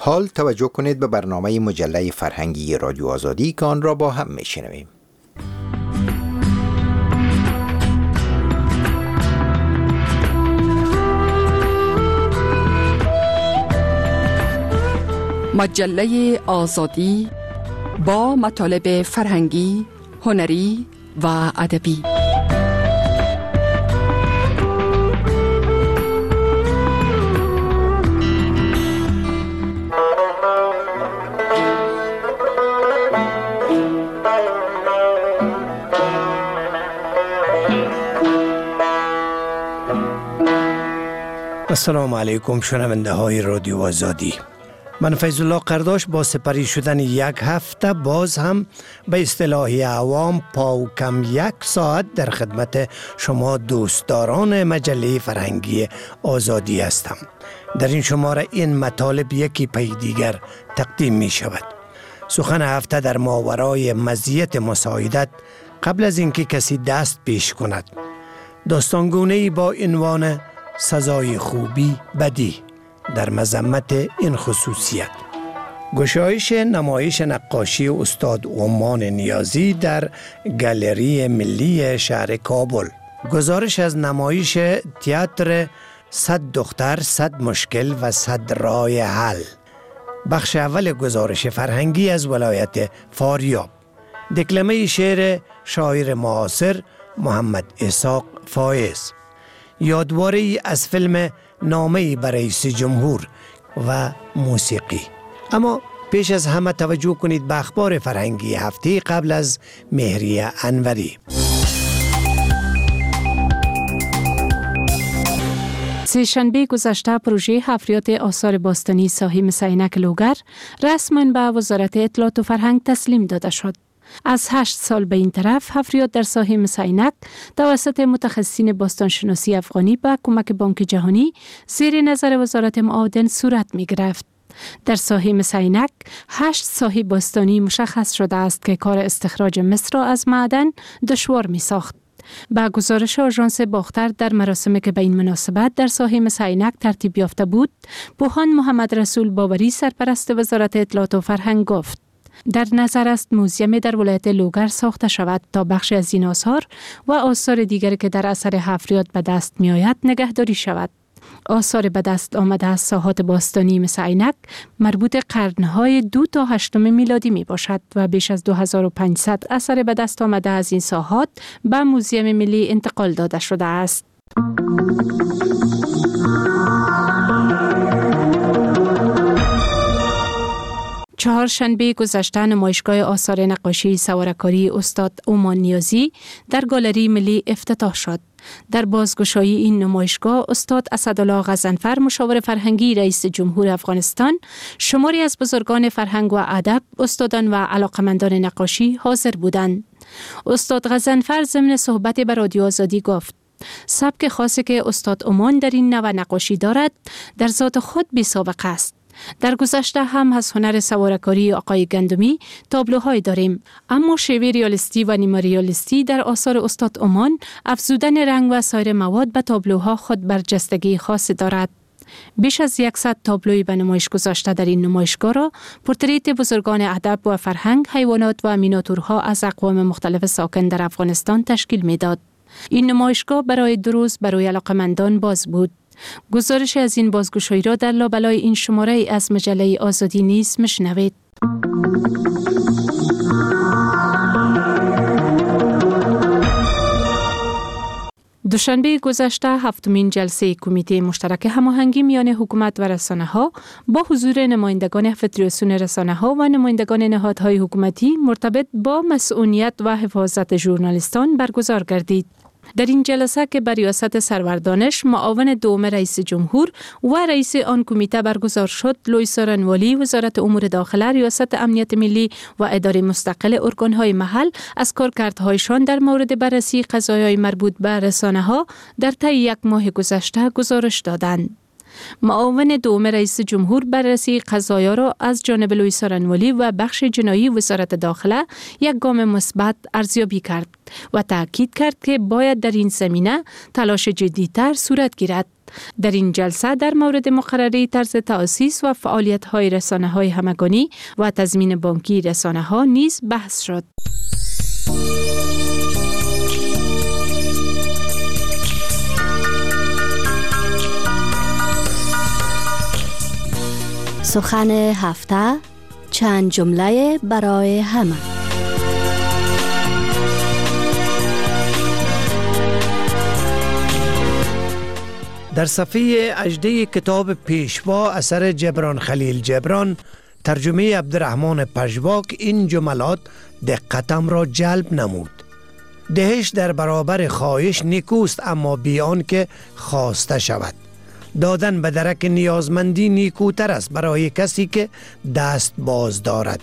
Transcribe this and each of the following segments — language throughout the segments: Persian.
حال توجه کنید به برنامه مجله فرهنگی رادیو آزادی که آن را با هم میشنویم. مجله آزادی با مطالب فرهنگی، هنری و ادبی. السلام علیکم شنونده های رادیو آزادی. من فیض الله قرداش با سپری شدن یک هفته باز هم به اصطلاح عوام پاوکم یک ساعت در خدمت شما دوستداران مجله فرهنگی آزادی هستم. در این شماره این مطالب یکی پی دیگر تقدیم می شود. سخن هفته در ماورای مزیت مساعدت قبل از اینکه کسی دست پیش کند. داستانگونه‌ای با عنوان سزای خوبی بدی در مذمت این خصوصیت. گشایش نمایش نقاشی استاد عمان نیازی در گالری ملی شهر کابل. گزارش از نمایش تئاتر 100 دختر 100 مشکل و 100 راه حل. بخش اول گزارش فرهنگی از ولایت فاریاب. دکلمه شعر شاعر معاصر محمد اسحاق فایز. یادواری از فیلم نامه‌ای به رئیس جمهور و موسیقی. اما پیش از همه توجه کنید به اخبار فرهنگی هفته قبل از مهریه انوری. سه‌شنبه گذشته پروژه حفریات آثار باستانی ساحل سینک لوگر رسما به وزارت اطلاعات و فرهنگ تسلیم داده شد. از 8 سال به این طرف حفریات در ساحل مسینک توسط متخصصین باستانشناسی افغانی با کمک بانک جهانی زیر نظر وزارت معادن صورت می گرفت. در ساحل مسینک 8 ساحل باستانی مشخص شده است که کار استخراج مس را از معدن دشوار می ساخت. با گزارش آژانس باختر در مراسمی که به این مناسبت در ساحل مسینک ترتیب یافته بود، بوهان محمد رسول باوری سرپرست وزارت اطلاعات و فرهنگ گفت: در نظر است موزیمی در ولایت لوگر ساخته شود تا بخش از این آثار و آثار دیگری که در اثر حفریات به دست می آید نگهداری شود. آثار به دست آمده از ساحات باستانی مثل عینک مربوط قرنهای 2 تا 8 میلادی می باشد و بیش از 2500 اثر به دست آمده از این ساحات به موزیم ملی انتقال داده شده است. چهارشنبه گذشته نمایشگاه آثار نقاشی سوارکاری استاد عمان نیازی در گالری ملی افتتاح شد. در بازگشایی این نمایشگاه استاد اسدالله غضنفر مشاور فرهنگی رئیس جمهور افغانستان، شماری از بزرگان فرهنگ و ادب، استادان و علاقمندان نقاشی حاضر بودند. استاد غضنفر ضمن صحبت به رادیو آزادی گفت: سبک خاصی که استاد عمان در این نوع نقاشی دارد در ذات خود بی سابقه است. در گذشته هم از هنر سوارکاری آقای گندمی تابلوهای داریم، اما شیوه ریالیستی و نیمه ریالیستی در آثار استاد عمان افزودن رنگ و سایر مواد به تابلوها خود برجستگی خاصی دارد. بیش از 100 تابلوی به نمایش گذاشته در این نمایشگاه را پورتریت بزرگان ادب و فرهنگ، حیوانات و مینیاتورها از اقوام مختلف ساکن در افغانستان تشکیل میداد. این نمایشگاه برای 2 روز برای علاقمندان باز بود. گزارش از این بازگشایی را در لابلای این شماره از مجله آزادی نیز مشنوید. دوشنبه گذشته 7مین جلسه کمیته مشترک هماهنگی میان حکومت و رسانه‌ها با حضور نمایندگان فدراسیون رسانه‌ها و نمایندگان نهادهای حکومتی مرتبط با مسئولیت و حفاظت ژورنالیستان برگزار گردید. در این جلسه که بر ریاست سرور دانش معاون دوم رئیس جمهور و رئیس آن کمیته برگزار شد، لوئیس رنوالی وزارت امور داخله، ریاست امنیت ملی و اداره مستقل ارگان‌های محل از کارکردهایشان در مورد بررسی قضایای مربوط به رسانه‌ها در طی 1 ماه گذشته گزارش دادند. معاون دوم رئیس جمهور بررسی قضایا را از جانب لویی سارنوالی و بخش جنایی وزارت داخله یک گام مثبت ارزیابی کرد و تاکید کرد که باید در این زمینه تلاش جدی‌تر صورت گیرد. در این جلسه در مورد مقرری طرز تأسیس و فعالیت‌های رسانه‌های همگانی و تضمین بانکی رسانه‌ها نیز بحث شد. سخن هفته، چند جمله برای همه. در صفحه 18 کتاب پیشوا اثر جبران خلیل جبران ترجمه عبدالرحمن پژواک این جملات دقتم را جلب نمود. دهش در برابر خواهش نیکوست، اما بی آنکه خواسته شود. دادن به درک نیازمندی نیکوتر است برای کسی که دست باز دارد.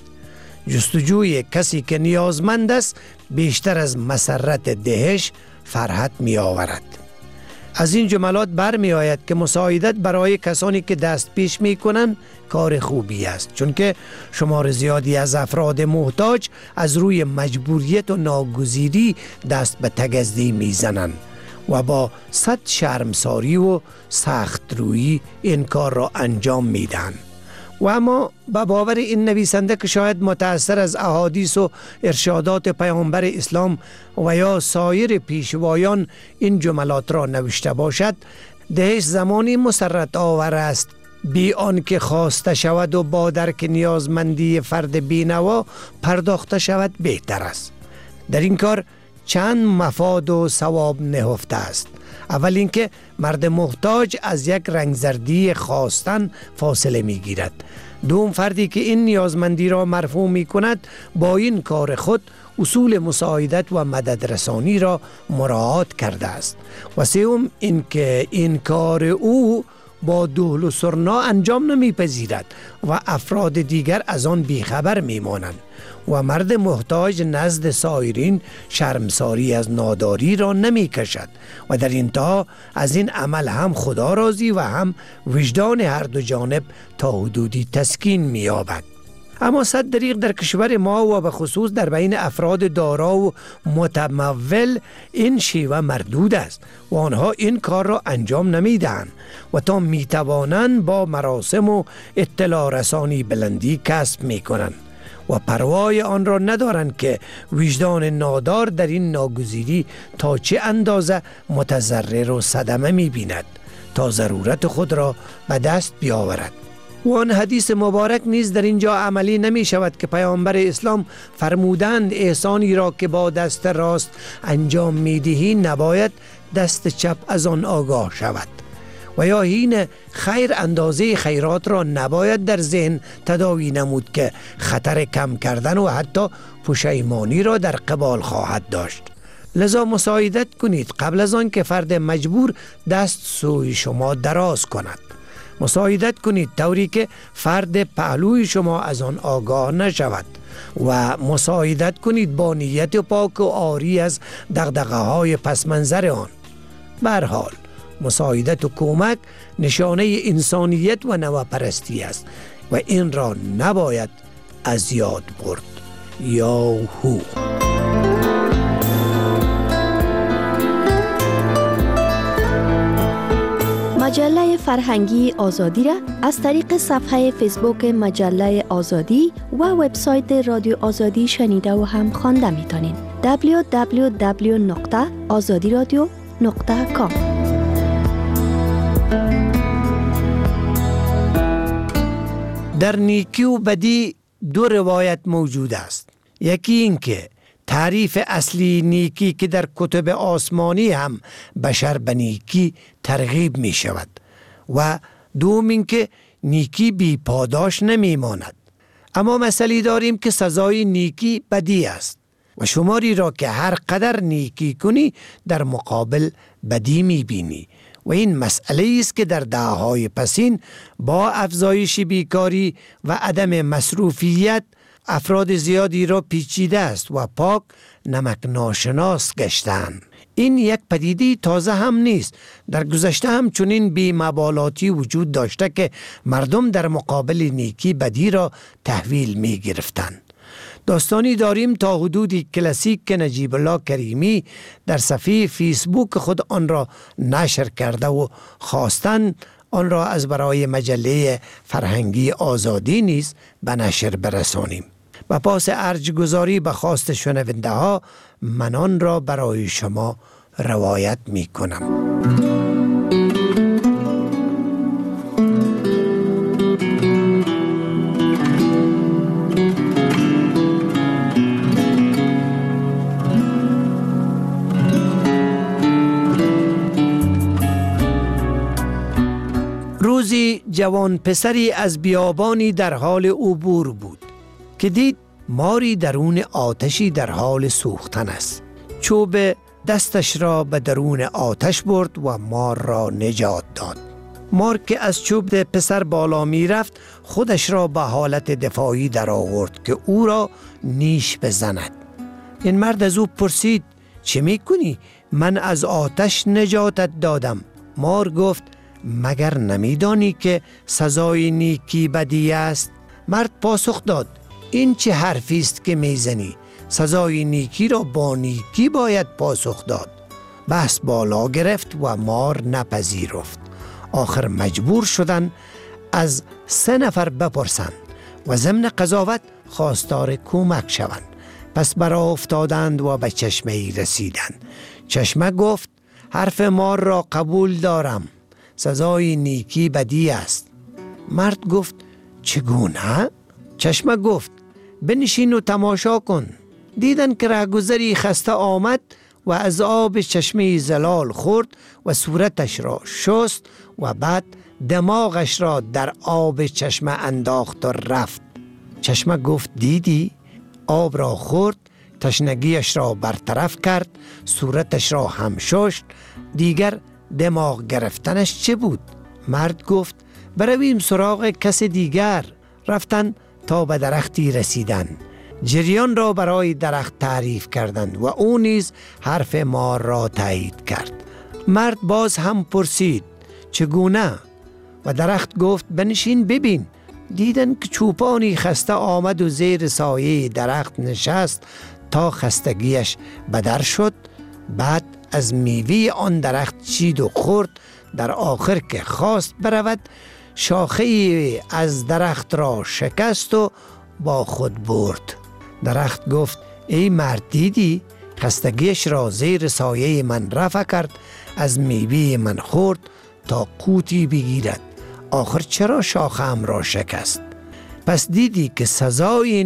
جستجوی کسی که نیازمند است بیشتر از مسرت دهش فرحت می آورد. از این جملات برمی آید که مساعدت برای کسانی که دست پیش می کنند کار خوبی است، چون که شمار زیادی از افراد محتاج از روی مجبوریت و ناگزیری دست به تگزدی می زنند و با صد شرمساری و سخت رویی این کار را انجام می دهند. و اما به باور این نویسنده که شاید متأثر از احادیث و ارشادات پیامبر اسلام و یا سایر پیشوایان این جملات را نوشته باشد، دهش زمانی مسرت آور است بی آنکه خواسته شود و با درک نیازمندی فرد بینوا پرداخته شود بهتر است. در این کار چند مفاد و ثواب نهفته است. اول اینکه مرد محتاج از یک رنگزردی خواستن فاصله می گیرد. دوم، فردی که این نیازمندی را مرفوع می کند با این کار خود اصول مساعدت و مدد رسانی را مراعات کرده است. و سوم اینکه این کار او با دهل و سرنا انجام نمی پذیرد و افراد دیگر از آن بیخبر می مانند و مرد محتاج نزد سایرین شرمساری از ناداری را نمی کشد و در انتها از این عمل هم خدا راضی و هم وجدان هر دو جانب تا حدودی تسکین می یابد. اما صد دریغ در کشور ما و به خصوص در بین افراد دارا و متمول این شیوه مردود است و آنها این کار را انجام نمی دهند و تا می توانند با مراسم و اطلاع رسانی بلندی کسب می کنند و پروای آن را ندارند که وجدان نادار در این ناگزیری تا چه اندازه متضرر و صدمه می بیند تا ضرورت خود را به دست بیاورد. و آن حدیث مبارک نیز در اینجا عملی نمی شود که پیامبر اسلام فرمودند احسانی را که با دست راست انجام می دهی نباید دست چپ از آن آگاه شود و یا هین خیر اندازه خیرات را نباید در ذهن تداوی نمود که خطر کم کردن و حتی پشیمانی را در قبال خواهد داشت. لذا مساعدت کنید قبل از آن که فرد مجبور دست سوی شما دراز کند. مساعدت کنید طوری که فرد پهلوی شما از آن آگاه نشود و مساعدت کنید با نیت پاک و عاری از دغدغه‌های پس منظر آن. به هر حال مساعدت و کمک نشانه انسانیت و نوپرستی است و این را نباید از یاد برد. یاهو. مجله فرهنگی آزادی را از طریق صفحه فیسبوک مجله آزادی و وبسایت رادیو آزادی شنیده و هم خوانده می‌تونین. www.azadiradio.com. در نیکی و بدی دو روایت موجود است. یکی این که تعریف اصلی نیکی که در کتب آسمانی هم بشر به نیکی ترغیب می شود و دوم این که نیکی بی پاداش نمی ماند. اما مسئله داریم که سزای نیکی بدی است و شماری را که هر قدر نیکی کنی در مقابل بدی می بینی و این مسئله است که در دهه‌های پسین با افزایش بیکاری و عدم مصروفیت افراد زیادی را پیچیده است و پاک نمک ناشناس گشتند. این یک پدیده تازه هم نیست. در گذشته هم چنین بی‌مبالاتی وجود داشته که مردم در مقابل نیکی بدی را تحویل می گرفتند. داستانی داریم تا حدودی کلاسیک که نجیب الله کریمی در صفحه فیسبوک خود آن را نشر کرده و خواستن آن را از برای مجله فرهنگی آزادی نیز به نشر برسانیم. و پاس ارجگذاری به خواست شنونده ها من آن را برای شما روایت می کنم. روزی جوان پسری از بیابانی در حال عبور بود که دید ماری درون آتشی در حال سوختن است. چوب دستش را به درون آتش برد و مار را نجات داد. مار که از چوب پسر بالا می رفت خودش را به حالت دفاعی در آورد که او را نیش بزند. این مرد از او پرسید چه می کنی؟ من از آتش نجاتت دادم. مار گفت مگر نمیدانی که سزای نیکی بدی است؟ مرد پاسخ داد این چه حرفی است که میزنی؟ سزای نیکی را با نیکی باید پاسخ داد. بحث بالا گرفت و مار نپذیرفت. آخر مجبور شدن از 3 نفر بپرسند و ضمن قضاوت خواستار کمک شوند. پس برآ افتادند و به چشمه رسیدند. چشمه گفت حرف مار را قبول دارم، سزای نیکی بدی است. مرد گفت چگونه؟ چشمه گفت بنشین و تماشا کن. دیدن که رهگذری خسته آمد و از آب چشمه زلال خورد و صورتش را شست و بعد دماغش را در آب چشمه انداخت و رفت. چشمه گفت دیدی؟ آب را خورد، تشنگیش را برطرف کرد، صورتش را هم شست، دیگر دماغ گرفتنش چه بود؟ مرد گفت برویم سراغ کس دیگر. رفتن تا به درختی رسیدند. جریان را برای درخت تعریف کردند و او نیز حرف مار را تایید کرد. مرد باز هم پرسید چگونه؟ و درخت گفت بنشین ببین. دیدن که چوپانی خسته آمد و زیر سایه درخت نشست تا خستگیش بدر شد. بعد از میوه آن درخت چید و خورد. در آخر که خواست برود شاخه از درخت را شکست و با خود برد. درخت گفت ای مرد دیدی؟ خستگیش را زیر سایه من رفع کرد، از میوه من خورد تا قوتی بگیرد. آخر چرا شاخه‌ام را شکست؟ پس دیدی که سزای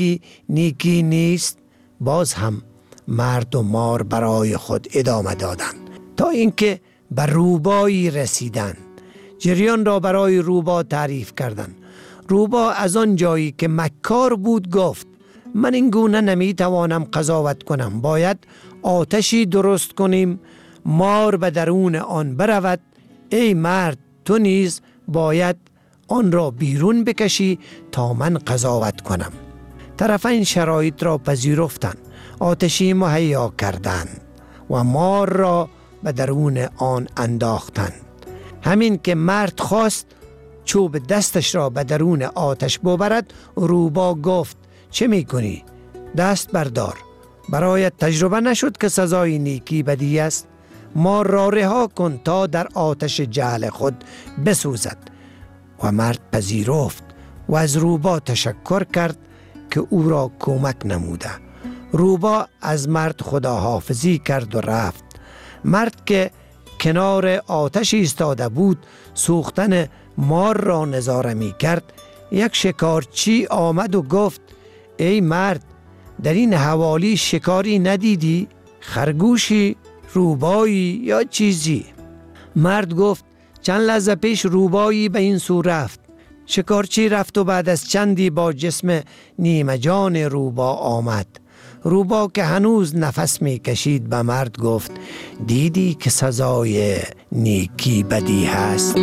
نیکی نیست؟ باز هم مرد و مار برای خود ادامه دادند تا اینکه به روبایی رسیدند. جریان را برای روبا تعریف کردند. روبا از آن جایی که مکار بود گفت من این گونه نمی توانم قضاوت کنم. باید آتشی درست کنیم، مار به درون آن برود. ای مرد تو نیز باید آن را بیرون بکشی تا من قضاوت کنم. طرفین شرایط را پذیرفتند. آتشی مهیا کردند و مار را به درون آن انداختند. همین که مرد خواست چوب دستش را به درون آتش ببرد، روبا گفت چه میکنی؟ دست بردار. برایت تجربه نشد که سزای نیکی بدی است؟ مار را رها کن تا در آتش جهل خود بسوزد. و مرد پذیرفت و از روبا تشکر کرد که او را کمک نموده. روبا از مرد خداحافظی کرد و رفت. مرد که کنار آتش ایستاده بود سوختن مار را نظاره می کرد. یک شکارچی آمد و گفت ای مرد در این حوالی شکاری ندیدی؟ خرگوشی، روبایی یا چیزی؟ مرد گفت چند لحظه پیش روبایی به این سو رفت. شکارچی رفت و بعد از چندی با جسم نیمه جان روبا آمد. روبا که هنوز نفس می کشید به مرد گفت دیدی که سزای نیکی بدی هست؟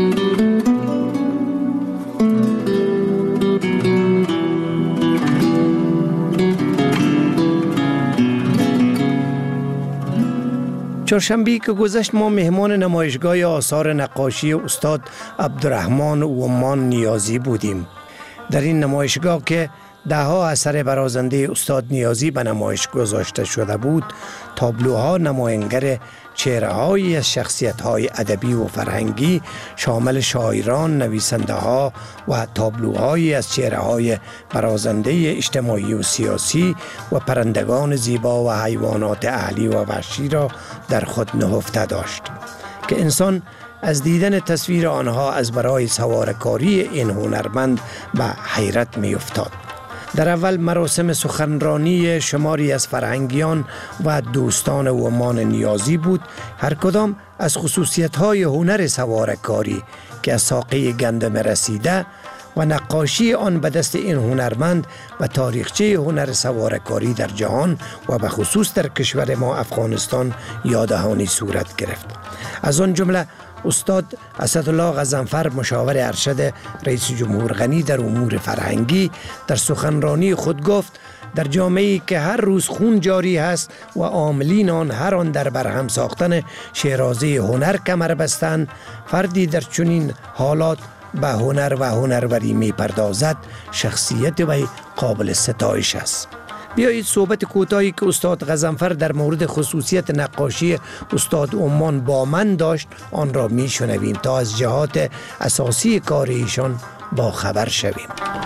چهارشنبه که گذشت ما مهمان نمایشگاه آثار نقاشی استاد عبدالرحمن اومان نیازی بودیم. در این نمایشگاه که ده‌ها اثر برازنده استاد نیازی به نمایش گذاشته شده بود، تابلوها نماینگر چهره‌هایی از شخصیت‌های ادبی و فرهنگی شامل شاعران، نویسنده‌ها و تابلوهایی از چهره‌های برازنده اجتماعی و سیاسی و پرندگان زیبا و حیوانات اهلی و وحشی را در خود نهفته داشت که انسان از دیدن تصویر آنها از برای سوارکاری این هنرمند به حیرت می افتاد. در اول مراسم سخنرانی شماری از فرهنگیان و دوستان اومان نیازی بود، هر کدام از خصوصیت‌های هنر سوارکاری که از ساقه گندم رسیده و نقاشی آن به دست این هنرمند و تاریخچه هنر سوارکاری در جهان و به خصوص در کشور ما افغانستان یادهانی صورت گرفت. از آن جمله استاد اسدالله غضنفر مشاور ارشد رئیس جمهور غنی در امور فرهنگی در سخنرانی خود گفت در جامعه‌ای که هر روز خون جاری است و عاملین آن هر آن در برهم ساختن شیرازه هنر کمر بستند، فردی در چنین حالات به هنر و هنروری می پردازد شخصیت وی قابل ستایش است. بیایید صحبت کوتاهی که استاد غضنفر در مورد خصوصیت نقاشی استاد اومان با من داشت آن را می شنویم تا از جهات اساسی کار ایشان با خبر شویم.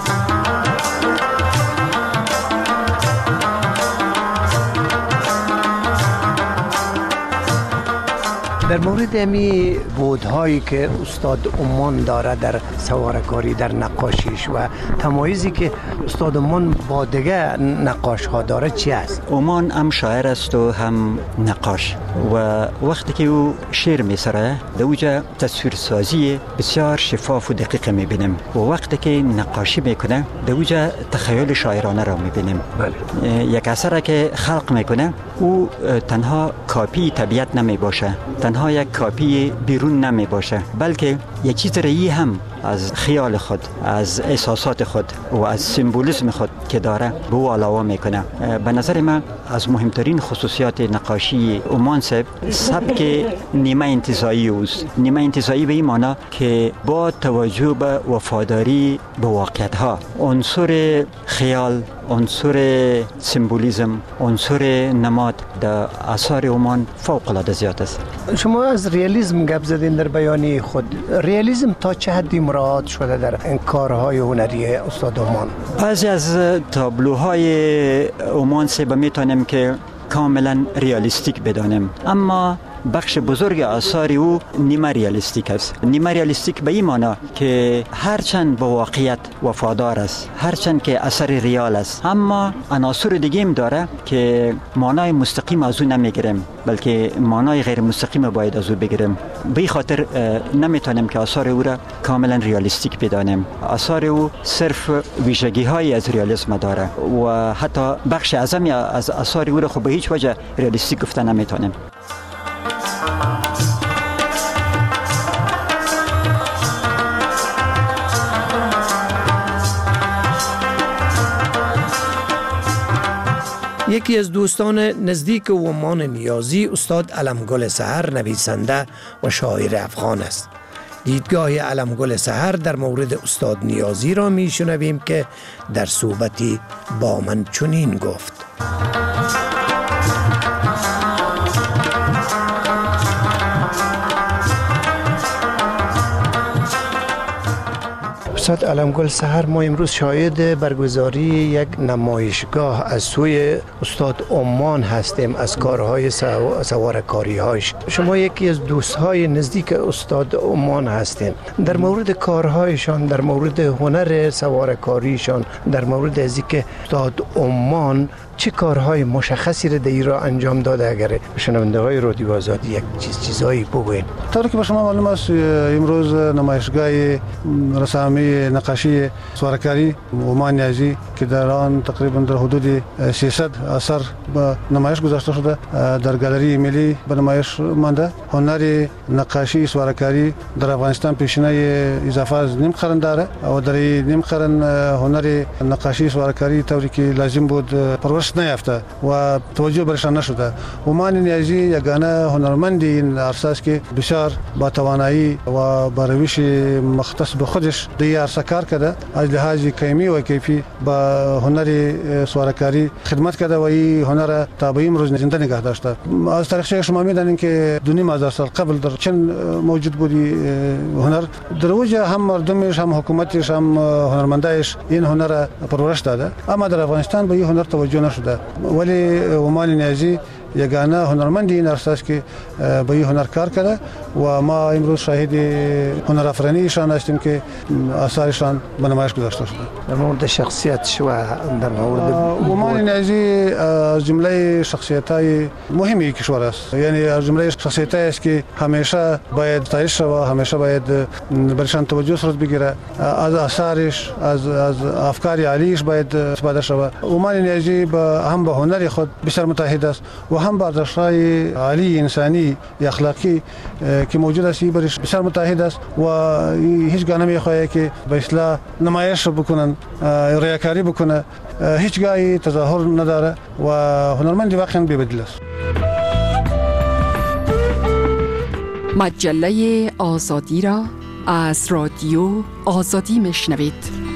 در مورد امی بودهایی که استاد اومان داره در سوارکاری در نقاشیش و تمایزی که استاد اومان با دیگه نقاش ها داره چی است؟ اومان هم شاعر است و هم نقاش و وقتی که او شعر میسره در اوجا تصویرسازی بسیار شفاف و دقیق میبینیم و وقتی که نقاشی میکنه در اوجا تخیل شاعرانه را میبینیم. یک اثر که خلق میکنه او تنها کاپی طبیعت نمی باشه، تنها یک کاپی بیرون نمی باشه، بلکه یک چیز رایی هم از خیال خود، از احساسات خود و از سمبولیسم خود که داره به او علاوه میکنه. به نظر من از مهمترین خصوصیات نقاشی اومان سبک نیمه انتزاعی اوست. نیمه انتزاعی به این معنی که با توجه به وفاداری به واقعیت ها عنصر خیال، عنصر سمبولیسم، عنصر نماد در آثار اومان فوق العاده زیاد است. شما از ریالیسم گپ زدین در بیانی خود. ریالیسم تا چه حدی مراعات شده در این کارهای هنری استاد اومان؟ بعضی از تابلوهای اومان به میتونیم که کاملا ریالیستیک بدانیم، اما بخش بزرگ آثار او نیمه ریالیستیک است. نیمه ریالیستیک به این معنی که هرچند به واقعیت وفادار است، هرچند که اثر ریال است، اما عناصر دیگه هم داره که معنای مستقیم از او نمیگیریم، بلکه معنای غیر مستقیم باید از او بگیریم. به این خاطر نمیتونیم که آثار او را کاملا ریالیستیک بدانیم. آثار او صرف ویژگی های از ریالیسم داره و حتی بخش اعظمی از آثار او را خب به هیچ وجه ریالیستیک گفته نمیتونیم. یکی از دوستان نزدیک اومان نیازی استاد علمگل سحر نویسنده و شاعر افغان است. دیدگاه علمگل سحر در مورد استاد نیازی را می شنویم که در صحبتی با من چنین گفت: استاد علمگل سحر، ما امروز شاهد برگزاری یک نمایشگاه از سوی استاد اومان هستیم از کارهای سوارکاری هایش. شما یکی از دوستهای نزدیک استاد اومان هستین. در مورد کارهایشان، در مورد هنر سوارکاریشان، در مورد از اینکه استاد اومان چه کارهای مشخصی را در ایران انجام داده، اگر شنونده های رادیو آزادی یک چیزهایی بگوین؟ طوری که به شما معلوم است امروز نمایشگاه رسامی مجله نقاشی سوارکاری اومان نیازی که در آن تقریبا در حدود 300 اثر به نمایش گذاشته شده در گالری ملی به نمایش مانده. هنر نقاشی سوارکاری در افغانستان پیشینه اضافه از نیم قرن داره و در نیم قرن هنر نقاشی سوارکاری طوری که لازم بود پرورش نیافته و توجه برش نشده. اومان نیازی یگانه هنرمندی این عرصه است که بسیار با توانایی و با روش مختص به خودش در این عرصه کار کرده. از لحاظ کیمی و کیفی با هنر سوارکاری خدمت کرده و این هنر تا به امروز زنده نگه داشته. از تاریخچه شما میدانید که 2,500 سال قبل در چین موجود بودی هنر، در اوج هم مردمش هم حکومتش هم هنرمندایش این هنر پرورش داده، اما در افغانستان به این هنر توجه نشده. ولی اومان نیازی یگانه هنرمندی این عرصه است که به این هنر کار کرده و ما امروز شاهد هنر افرینیشان هستیم که آثارشان به نمایش گذاشته شده. در مورد شخصیتش و در مورد اومان نیازی از جمله شخصیت‌های مهمی کشور است، یعنی از جمله شخصیت‌هایی است که همیشه باید ستایش و همیشه باید برشان توجه صورت بگیره. از آثارش از افکار عالیش باید استفاده شود. اومان نیازی هم به هنر خود بسیار متحد است و هم با ارزش‌های عالی انسانی یا اخلاقی که موجود است برش بسیار متحد است و هیچگاه نمی‌خواهد که به اصطلاح نمایش بکنن، ریاکاری بکنه، هیچگاهی تظاهر نداره و هنرمندی واقعا بی‌بدیل است. مجله آزادی را از رادیو آزادی میشنوید.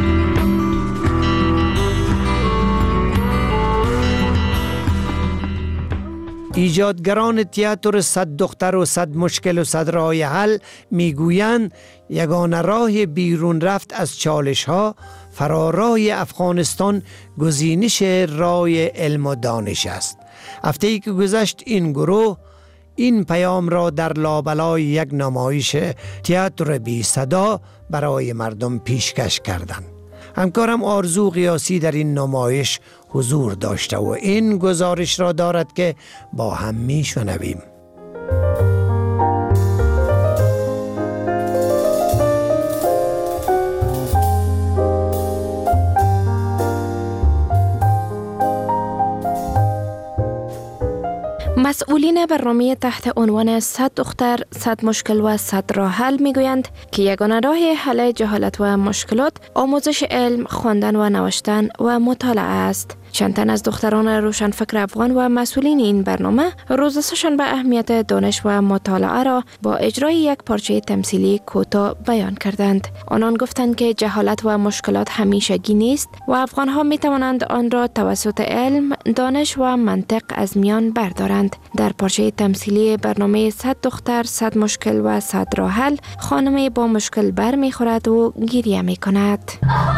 ایجادگران تئاتر 100 دختر و 100 مشکل و 100 راه حل میگویند یگانه راه بیرون رفت از چالش ها فرارای افغانستان گزینش راه علم و دانش است. هفته‌ای که گذشت این گروه این پیام را در لابلای یک نمایش تئاتر بی صدا برای مردم پیشکش کردند. همکارم آرزو قیاسی در این نمایش حضور داشته و این گزارش را دارد که با هم میشنویم. مسئولین برنامه تحت عنوان 100 دختر 100 مشکل و 100 راه حل میگویند که یگانه راه حل جهالت و مشکلات آموزش علم، خواندن و نوشتن و مطالعه است. چند تن از دختران روشنفکر افغان و مسئولین این برنامه روز سه‌شنبه اهمیت دانش و مطالعه را با اجرای یک پارچه تمثیلی کوتاه بیان کردند. آنان گفتند که جهالت و مشکلات همیشگی نیست و افغان‌ها می توانند آن را توسط علم، دانش و منطق از میان بردارند. در پارچه تمثیلی برنامه 100 دختر 100 مشکل و 100 راه حل خانمی با مشکل بر می خورد و گریه می کند.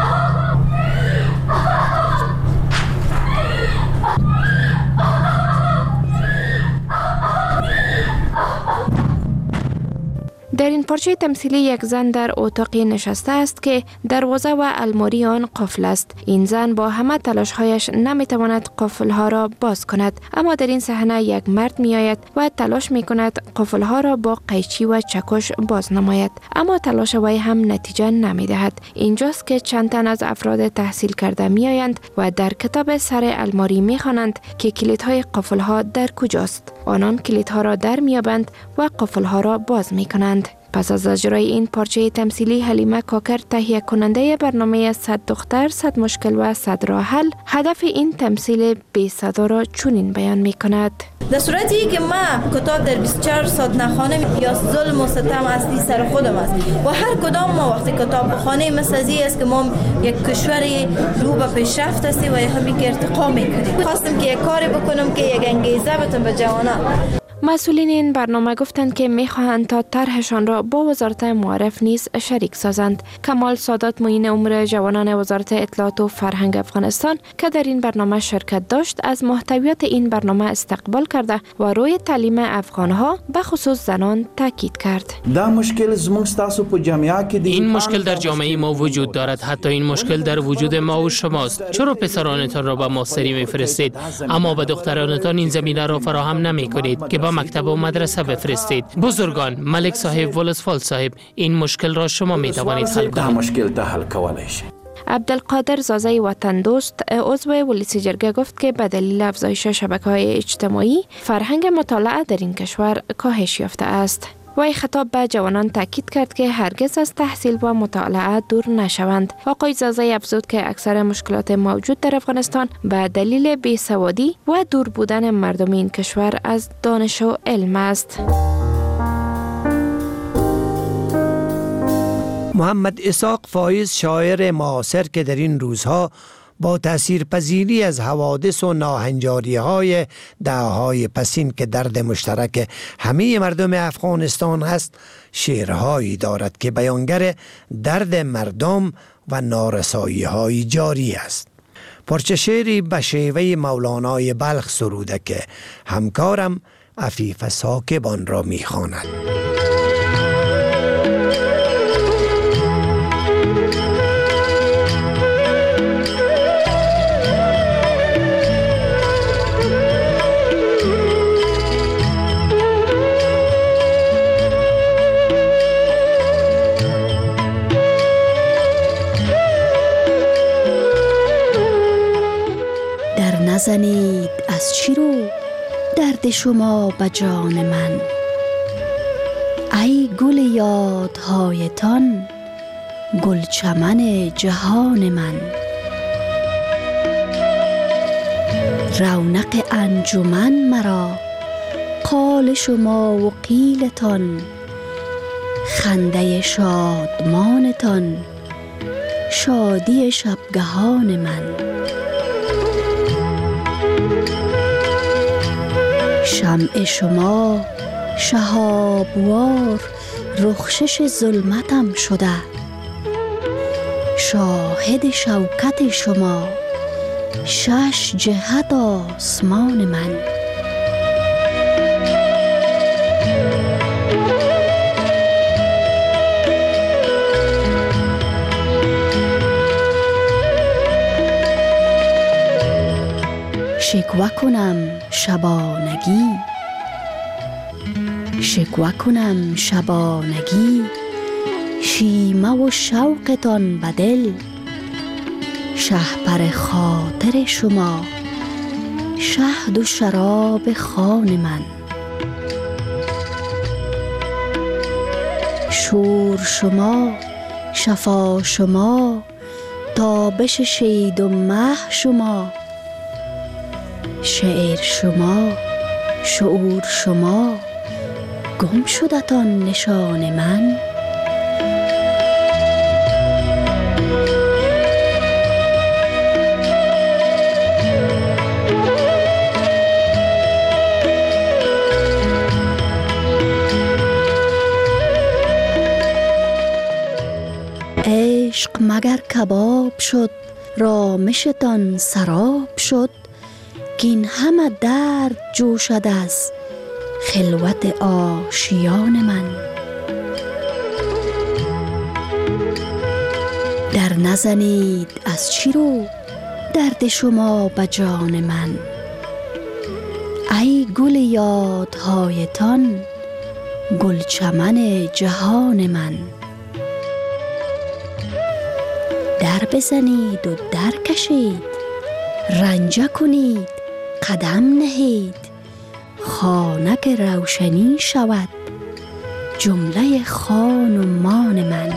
در این پارچه تمثیلی یک زن در اتاقی نشسته است که دروازه و الماری آن قفل است. این زن با همه تلاش‌هایش نمی‌تواند قفل‌ها را باز کند، اما در این صحنه یک مرد می‌آید و تلاش می‌کند قفل‌ها را با قیچی و چکش باز نماید، اما تلاش وی هم نتیجه نمی‌دهد. اینجاست که چند تن از افراد تحصیل کرده می‌آیند و در کتاب سر الماری می‌خوانند که کلیدهای قفل‌ها در کجاست. آنان کلیدها را در می‌یابند و قفل‌ها را باز می‌کنند. پس از اجرای این پارچه تمثیلی، حلیمه کاکر تهیه کننده برنامه 100 دختر 100 مشکل و 100 راه حل هدف این تمثیل بی صدا را چنین بیان می کند. در صورتی که ما کتاب در 24 ساعت نخوانم یا ظلم و ستم اصلی سر خودم است و هر کدام ما وقتی کتاب بخوانیم مثل ازی است که ما یک کشوری رو به پیشرفت هستی و همین که ارتقا میکنیم. خواستم که یک کاری بکنم که یک انگیزه بتم به جوانان. مسئولین این برنامه گفتند که می‌خواهند تا طرحشان را با وزارت معارف نیز شریک سازند. کمال سادات معین امور جوانان وزارت اطلاعات و فرهنگ افغانستان که در این برنامه شرکت داشت از محتویات این برنامه استقبال کرده و روی تعلیم افغانها به خصوص زنان تاکید کرد. این مشکل در جامعه ما وجود دارد، حتی این مشکل در وجود ما و شماست. چرا پسرانتان را به ماستری می‌فرستید اما به دخترانتان این زمینه را فراهم نمی‌کنید که به مکتب و مدرسه بفرستید. بزرگان، ملک صاحب، ولسوال صاحب، این مشکل را شما می توانید حل کنید. مشکل ته حل کولای شي. عبدالقادر زازه وطن دوست عضو ولسی جرگه گفت که به دلیل افزایش شبکه‌های اجتماعی فرهنگ مطالعه در این کشور کاهش یافته است. وی خطاب به جوانان تاکید کرد که هرگز از تحصیل و مطالعه دور نشوند. آقای زازه افزود که اکثر مشکلات موجود در افغانستان به دلیل بیسوادی و دور بودن مردم این کشور از دانش و علم است. محمد اسحاق فایز، شاعر معاصر که در این روزها با تاثیرپذیری از حوادث و ناهنجاری‌های دهه‌های پسین که درد مشترک همه مردم افغانستان است، شعرهایی دارد که بیانگر درد مردم و نارسایی‌های جاری است. پارچه شعری به شیوه مولانای بلخ سروده که همکارم عفیف ساکب آن را می‌خواند. نزنید از چی رو درد شما به جان من، ای گل یادهایتان گل چمن جهان من. رونق انجمن مرا قال شما و قیلتان، خنده شادمانتان شادی شبگهان من. شمع شما شهابوار رخشش ظلمتم شده، شاهد شوکت شما شش جهت آسمان من. شکوه کنم شبانگی، شکوه کنم شبانگی، شیمه و شوقتان به دل، شهپر خاطر شما شهد و شراب خوان من. شور شما شفا شما تابش شید و مه شما، شعر شما شعور شما گم شدتان نشان من. عشق مگر کباب شد رامشتان سراب شد، کین همه درد جوشد از خلوت آشیان من. در نزنید از چی رو درد شما به جان من، ای گل یادهایتان گل چمن جهان من. در بزنید و در کشید، رنجه کنید قدم نهید، خانک روشنی شود جمله خان و مان من.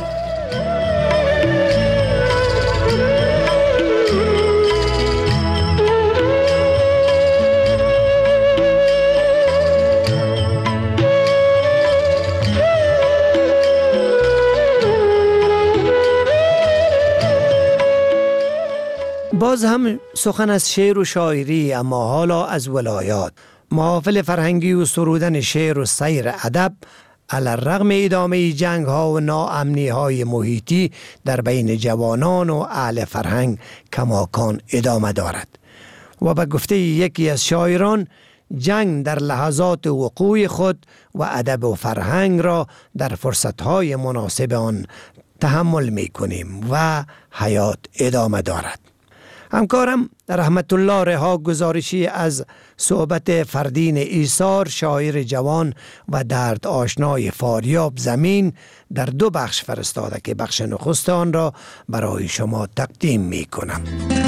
باز هم سخن از شعر و شاعری، اما حالا از ولایات. محافل فرهنگی و سرودن شعر و سیر ادب علی‌الرغم ادامه جنگ ها و ناامنی های محیطی در بین جوانان و اهل فرهنگ کماکان ادامه دارد و به گفته یکی از شاعران، جنگ در لحظات وقوع خود و ادب و فرهنگ را در فرصتهای مناسب آن تحمل می کنیم و حیات ادامه دارد. همکارم رحمت الله رها گزارشی از صحبت فردین ایثار، شاعر جوان و درد آشنای فاریاب زمین در 2 بخش فرستاده که بخش نخست آن را برای شما تقدیم می کنم.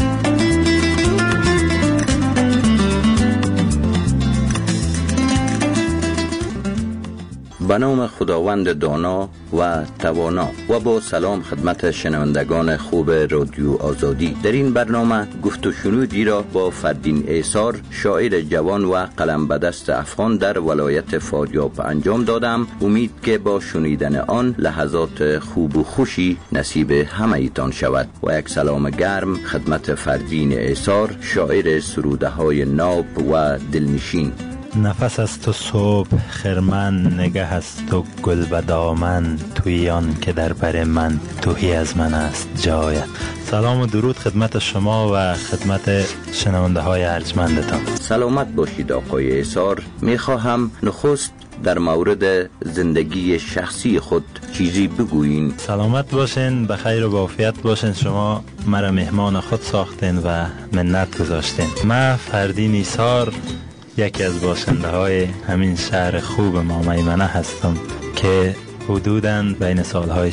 به نام خداوند دانا و توانا و با سلام خدمت شنوندگان خوب رادیو آزادی. در این برنامه گفت و شنودی را با فردین ایثار، شاعر جوان و قلم به دست افغان در ولایت فاریاب انجام دادم. امید که با شنیدن آن لحظات خوب و خوشی نصیب همه ایتان شود. و یک سلام گرم خدمت فردین ایثار، شاعر سروده های ناب و دلنشین. نفس از تو صبح خرمن، نگه از تو گل به دامن، توی آن که در بر من توهی از من است جایت. سلام و درود خدمت شما و خدمت شنونده های ارجمندتان. سلامت باشید آقای ایثار. میخواهم نخست در مورد زندگی شخصی خود چیزی بگویین. سلامت باشین، بخیر و عافیت باشین. شما مرا مهمان خود ساختین و منت گذاشتین. من فردین ایثار، یکی از باشنده های همین شهر خوب ما میمنه هستم که حدوداً بین سالهای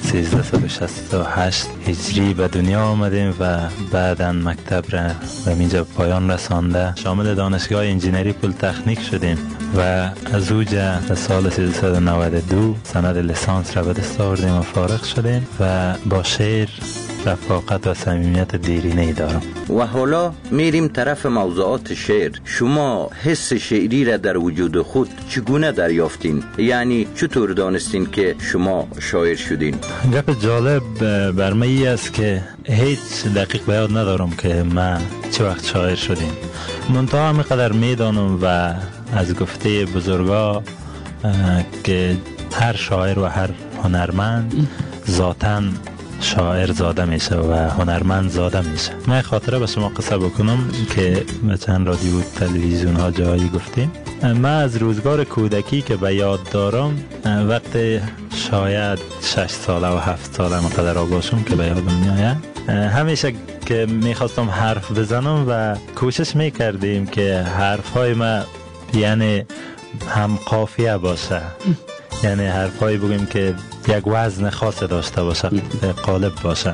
1368 هجری به دنیا آمدیم و بعداً مکتب را به اینجا پایان رسانده شامل دانشگاه انجینری پلی‌تکنیک شدیم و از اوجه به سال 1392 سند لیسانس را به دست آوردیم و فارغ شدیم و با شعر رفاقت و صمیمیت دیرینه‌ای دارم. و حالا میریم طرف موضوعات شعر. شما حس شعری را در وجود خود چگونه دریافتین؟ یعنی چطور دانستین که شما شاعر شدین؟ گپ جالب بر من این است که هیچ دقیق به یاد ندارم که من چه وقت شاعر شدیم. منتها همینقدر میدانم و از گفته بزرگا که هر شاعر و هر هنرمند ذاتاً شاعر زاده میشه و هنرمند زاده میشه. من خاطره به شما قصه بکنم که به چند رادیو تلویزیون ها جایی گفتیم. من از روزگار کودکی که به یاد دارم، وقت شاید 6 ساله و 7 ساله مقدر باشم که به یادم میآید، همیشه که میخواستم حرف بزنم و کوشش میکردیم که حرف های ما یعنی هم قافیه باشه، یعنی حرفایی بگیم که یک وزن خاص داشته باشه، قالب باشه.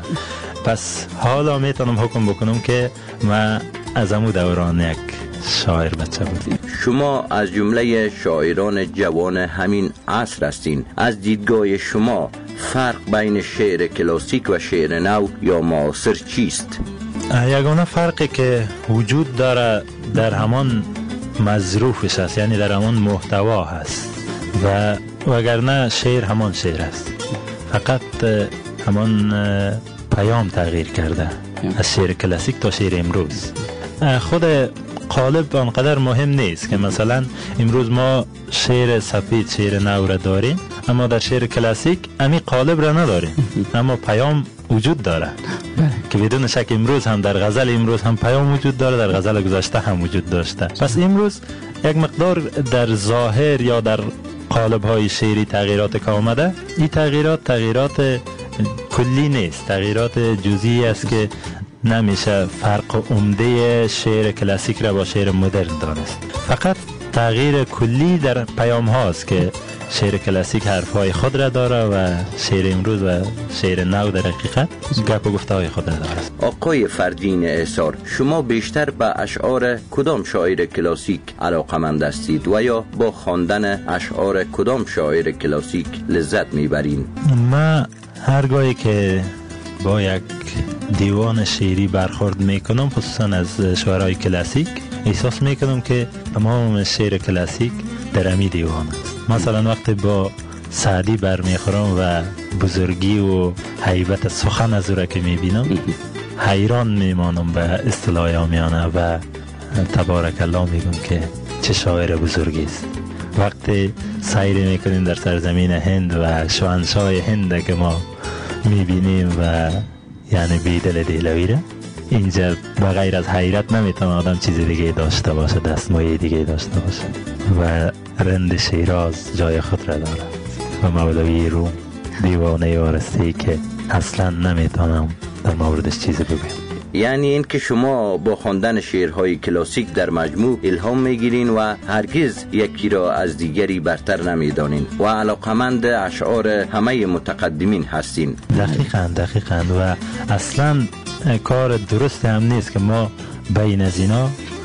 پس حالا میتونم حکم بکنم که من از امو دوران یک شاعر بچه بودیم. شما از جمله شاعران جوان همین عصر هستین. از دیدگاه شما فرق بین شعر کلاسیک و شعر نو یا معاصر چیست؟ یگانه فرقی که وجود داره در همان مظروفش است، یعنی در همان محتوا هست و وگرنه شعر همان شعر است، فقط همان پیام تغییر کرده از شعر کلاسیک تا شعر امروز. خود قالب آنقدر مهم نیست که مثلا امروز ما شعر سفید، شعر نو را داریم، اما در شعر کلاسیک امی قالب را نداریم، اما پیام وجود داره که بدون شک امروز هم در غزل امروز هم پیام وجود داره، در غزل گذشته هم وجود داشته. پس امروز یک مقدار در ظاهر یا در قالب های شعری تغییرات که آمده، این تغییرات کلی نیست، تغییرات جزئی است که نمیشه فرق عمده شعر کلاسیک را با شعر مدرن دانست. فقط تغییر کلی در پیام هاست که شعر کلاسیک حرف های خود را داره و شعر امروز و شعر نو در حقیقت گپ و گفته های خود را داره. آقای فردین ایثار، شما بیشتر به اشعار کدام شاعر کلاسیک علاقمند هستید و یا با خواندن اشعار کدام شاعر کلاسیک لذت میبرین؟ من هرگاهی که با یک دیوان شعری برخورد میکنم، خصوصا از شاعرای کلاسیک، احساس میکنم که تمام شعر کلاسیک در امی دیوان است. مثلا وقتی با سعدی برمیخورم و بزرگی و هیبت سخن از او را که میبینم، حیران میمانم به اصطلاح عامیانه و تبارک الله میگم که چه شاعر بزرگی است. وقتی سیر میکنیم در سرزمین هند و شاهنشاه هند که ما میبینیم و یعنی بیدل دیلویره، اینجا بغیر از حیرت نمیتونه آدم چیز دیگه داشته باشه، دستمایه دیگه داشته باشه و رند شیراز جای خود را داره و مولوی روم دیوانه وارسته که اصلا نمیتونم در موردش چیزی بگم. یعنی این که شما با خواندن شعرهای کلاسیک در مجموع الهام میگیرین و هرگز یکی را از دیگری برتر نمیدانین و علاقمند اشعار همه متقدمین هستین. دقیقاً و اصلا کار درست هم نیست که ما بین از اینا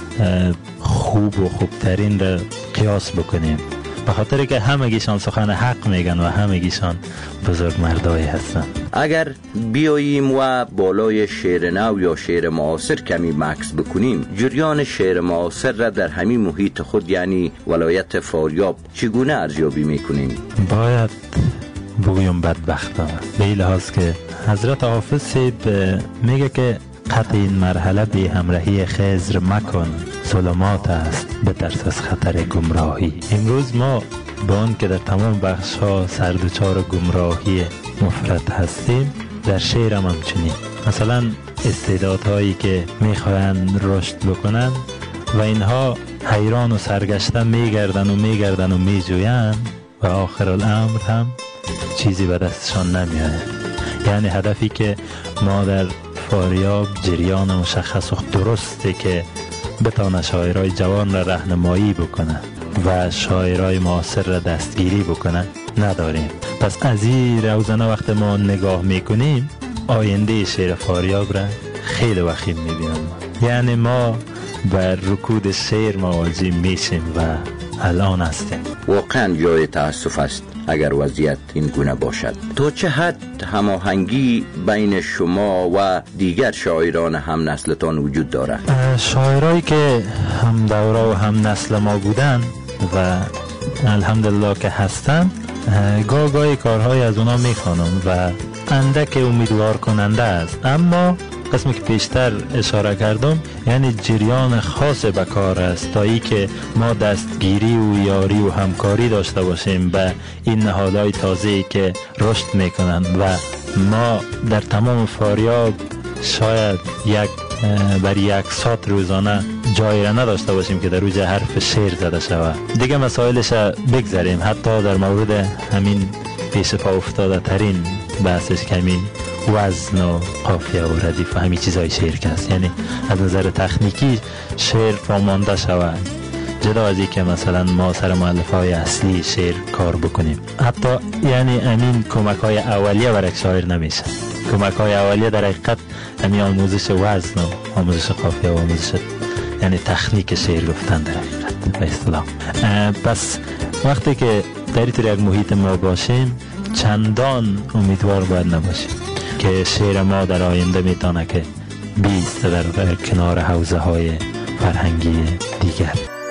خوب و خوبترین را قیاس بکنیم، به خاطر که همگیشان سخن حق میگن و همگیشان بزرگ مردای هستن. اگر بیاییم و بالای شعر نو یا شعر معاصر کمی مکس بکنیم، جریان شعر معاصر را در همین محیط خود یعنی ولایت فاریاب چگونه ارزیابی میکنیم؟ باید بگویم بدبختانه به این لحاظ که حضرت حافظ صاحب میگه که قطع این مرحله بی همراهی خضر مکن، ظلمات است بترس از خطر گمراهی. امروز ما با آن که در تمام بخش ها سردوچار گمراهی مفرط هستیم، در شعر هم همچنین. مثلا استعدادهایی که میخواین رشد بکنن و اینها حیران و سرگشته میگردن و میجوین و آخر الامر هم چیزی به دستشان نمیاد. یعنی هدفی که ما در فاریاب جریان مشخص و درسته که بتانه شاعرای جوان را راهنمایی بکنه و شاعرای معاصر را دستگیری بکنه نداریم. پس از این روزانه وقت ما نگاه میکنیم آینده شعر فاریاب را خیلی وخیم میبینم. یعنی ما بر رکود شعر مواجه میشیم و الان هستیم. واقعا جای تأسف است اگر وضعیت این گونه باشد. تا چه حد هماهنگی بین شما و دیگر شاعران هم نسلتان وجود دارد؟ شاعرایی که هم دوره و هم نسل ما بودن و الحمدلله که هستن، گاهی کارهای از اونا میخوانم و اندک امیدوار کننده است. اما قسمی که پیشتر اشاره کردم یعنی جریان خاص به کار است تا ای که ما دستگیری و یاری و همکاری داشته باشیم به این نهادهای تازه‌ای که رشد میکنن و ما در تمام فاریاب شاید بر یک ساعت روزانه جایی را نداشته باشیم که در روی حرف شعر زده شود. دیگه مسائلش بگذاریم، حتی در مورد همین پیش پا افتاده ترین بحثش کمی وزن و قافیه و ردیف و همین چیزهای شعر که هست. یعنی از نظر تکنیکی شعر پامانده شود، جدا از این که مثلا ما سر مؤلفه‌های اصلی شعر کار بکنیم. حتی یعنی امین کمک‌های اولیه برای شاعر نمیشه. کمک‌های اولیه در حقیقت همین آموزش وزن و آموزش قافیه و آموزش یعنی تکنیک شعر گفتن در حقیقت به اصطلاح. پس وقتی که در یک محیط ما باشیم چندان امیدوار باید نباشیم که شعر ما در آینده میتونه که بیست در کنار حوزه های فرهنگی دیگر.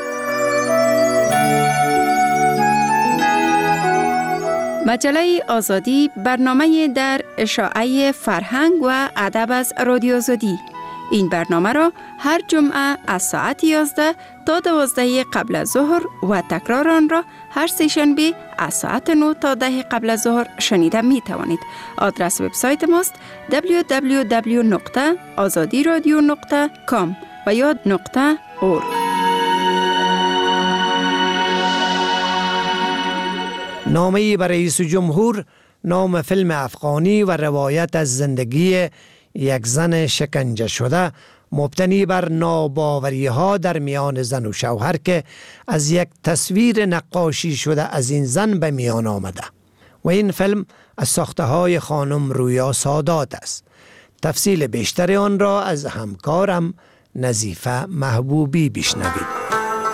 مجله آزادی برنامه در اشاعه فرهنگ و ادب از رادیو آزادی. این برنامه را هر جمعه از ساعت 11 تا 12 قبل از ظهر و تکرار آن را هر سه شنبه از ساعت 9 تا 10 قبل از ظهر شنیده می توانید. آدرس وبسایت ماست www.azadiradio.com و یا .org. نامه‌ای برای رئیس جمهور، نام فیلم افغانی و روایت از زندگی یک زن شکنجه شده مبتنی بر ناباوری‌ها در میان زن و شوهر که از یک تصویر نقاشی شده از این زن به میان آمده و این فیلم از ساخته‌های خانم رویا سادات است. تفصیل بیشتر آن را از همکارم نظیفه محبوبی بشنوید.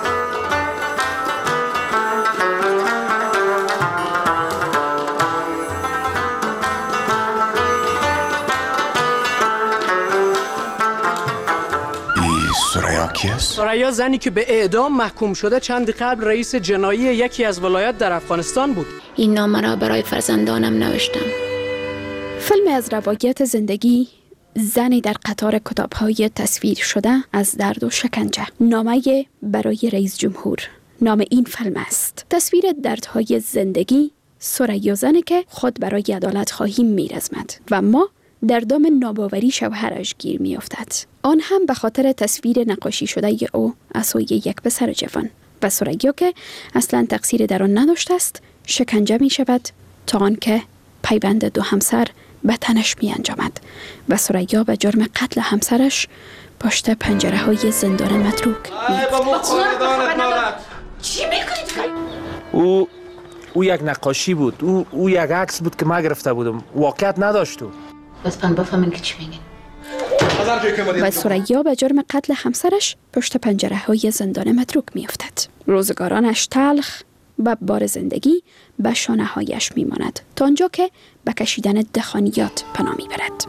سریا زنی که به اعدام محکوم شده چند قبل رئیس جنایی یکی از ولایات در افغانستان بود. این نامه را برای فرزندانم نوشتم. فیلم از روایت زندگی زنی در قطار کتاب‌های تصویر شده از درد و شکنجه. نامه برای رئیس جمهور نام این فیلم است. تصویر دردهای زندگی سریا زنی که خود برای عدالت خواهی می‌رزمد و ما در دام ناباوری شوهرش گیر می افتد. آن هم به خاطر تصویر نقاشی شده او از سوی یک پسر جوان و سریا که اصلا تقصیر در آن نداشته است شکنجه می شود تا آن که پیوند دو همسر به تنش می انجامد و ثریا به جرم قتل همسرش پشت پنجره های زندان متروک چی میکنید؟ او یک نقاشی بود، او یک عکس بود که ما گرفته بودم، واقعیت نداشت. بس پن بفهمین که چی میگین. و ثریا به جرم قتل همسرش پشت پنجره های زندان متروک می افتد. روزگارانش تلخ و بار زندگی به شانه هایش می ماند تا آنجا که به کشیدن دخانیات پناه می برد.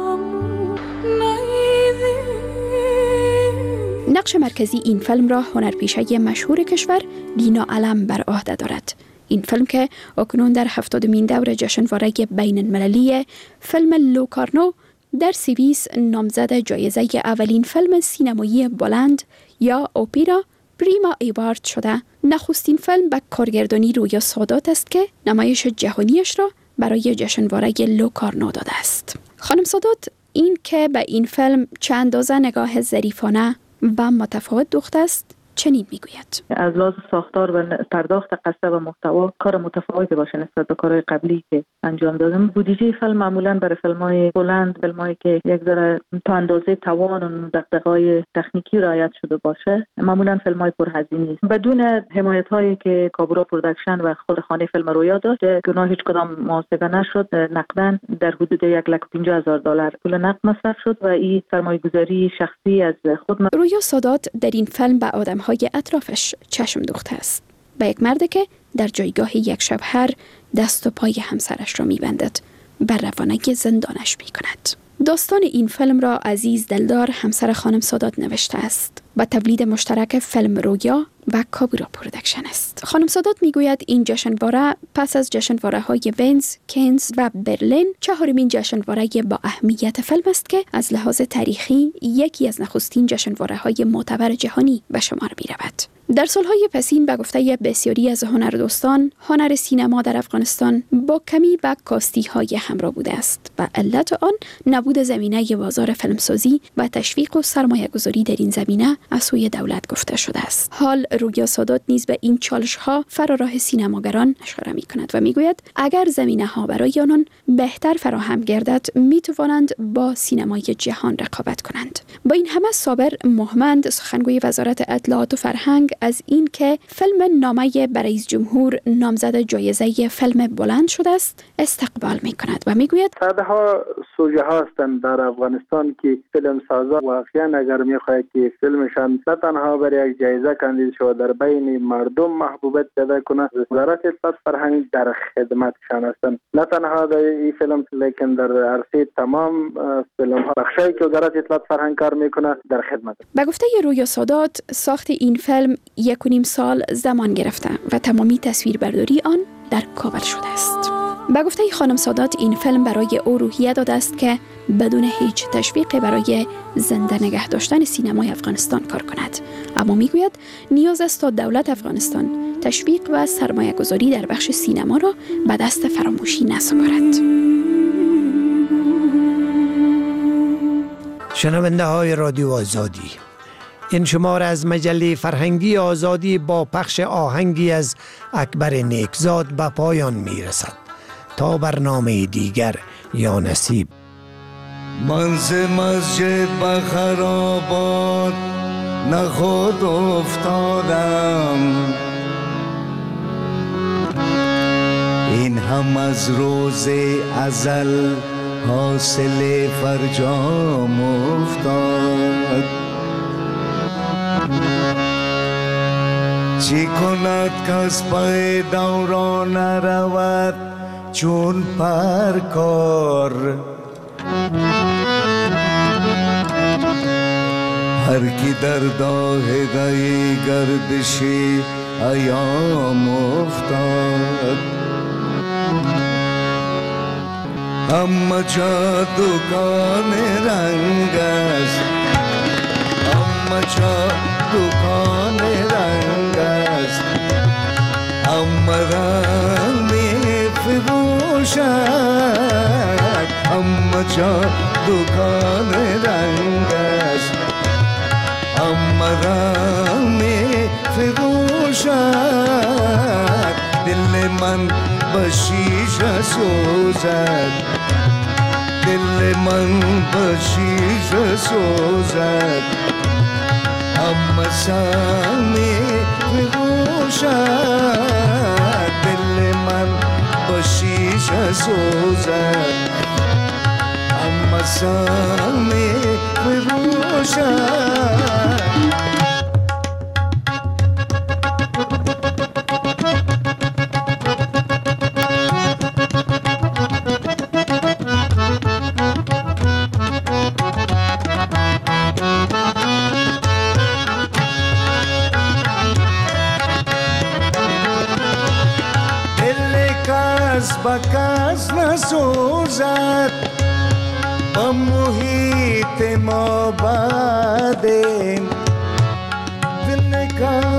نقش مرکزی این فیلم را هنرپیشه مشهور کشور دینا علم بر عهده دارد. این فیلم که اکنون در 70مین دور جشنواره بین المللی فیلم لوکارنو در سوئیس نامزد جایزه اولین فیلم سینمایی بلند یا اپرا پریما ایوارد شده، نخستین فیلم به کارگردانی رویا سادات است که نمایش جهانیش را برای جشنواره لوکارنو داده است. خانم سادات این که به این فیلم چه اندازه نگاه ظریفانه و متفاوت دوخته است چنین میگوید: از لحاظ ساختار و پرداخت قصه و محتوا کار متفاوتی باشه نسبت به کارهای قبلی که انجام دادم. بودجه فیلم معمولا برای فیلم‌های بلند، فیلم‌هایی که یک ذره تا اندازه توان و دغدغه‌های تکنیکی رعایت شده باشه، معمولا فیلم‌های پرهزینه است. بدون حمایت‌هایی که کابورا پروداکشن و خود خانه فیلم رویا داشت، گناه هیچ کدام محاسبه نشد. نقداً در حدود $150,000 پول نقد مصرف شد و این سرمایه‌گذاری شخصی از خود. رویا سادات در این فیلم به آدم‌های اطرافش چشم دوخته است. به یک مرد که در جایگاه یک شبهر دست و پای همسرش را می‌بندد، بر روانگی زندانش می‌کند. داستان این فیلم را عزیز دلدار همسر خانم سادات نوشته است و تولید مشترک فیلم رویا و کابورا پروداکشن است. خانم سادات میگوید این جشنواره پس از جشنواره‌های ونز، کنز و برلین چهارمین جشنواره با اهمیت فیلم است که از لحاظ تاریخی یکی از نخستین جشنواره‌های معتبر جهانی به شمار می‌رود. در سالهای پسین به گفته بسیاری از هنردوستان، هنر سینما در افغانستان با کمی و کاستی‌های همراه بوده است و علت آن نبود زمینه بازار فیلمسازی و تشویق و سرمایه‌گذاری در این زمینه از سوی دولت گفته شده است. حال رویا سادات نیز به این چالش‌ها فراراه سینماگران اشاره می‌کند و می‌گوید اگر زمینه‌ها برای آنان بهتر فراهم گردد می‌توانند با سینمای جهان رقابت کنند. با این همه صابر محمد، سخنگوی وزارت اطلاعات و فرهنگ، از این که فیلم نامه به رئیس جمهور نامزد جایزه فیلم بلند شده است استقبال می‌کند و می‌گوید صدها سوژه ها هستند در افغانستان که فیلم سازا واقعا اگر می‌خواهد که فیلمشان نه تنها برای یک جایزه کاندید شود در بین مردم محبوبیت پیدا کند، وزارت اطلاعات فرهنگ در خدمتشان هستند. نه تنها در این فیلم لیکن در عرصه تمام فیلم ها بخشی که وزارت اطلاعات فرهنگ کار میکنه در خدمت. به گفته رویا سادات ساخت این فیلم 1.5 سال زمان گرفته و تمامی تصویربرداری آن در کابل شده است. به گفته خانم سادات این فیلم برای او روحیه داده است که بدون هیچ تشویقی برای زنده نگه داشتن سینمای افغانستان کار کند، اما میگوید نیاز است تا دولت افغانستان تشویق و سرمایه گذاری در بخش سینما را به دست فراموشی نسپارد. شنونده های رادیو آزادی، این شماره از مجله فرهنگی آزادی با پخش آهنگی از اکبر نیکزاد به پایان می رسد. تا برنامه دیگر یا نصیب. من ز مسجد به خرابات نخود افتادم، این هم از روز ازل حاصل فرجام افتاد. چی کند کس پای دوران رود چون پرکار، هر کی در داهگه گردشی ایام افتاد. اما جا دکان رنگ است، اما جا دکان رنگ است، اما رنگ فروشد، اما جا دکان رنگ است، اما رنگ فروشد. دل من به شیشه سوزد، دل من بشیشه سوزد اما سامی بگوشد دل من بشیشه سوزد اما سامی بگوشد بکس نسوزد با محیط ما بعدیم دل کس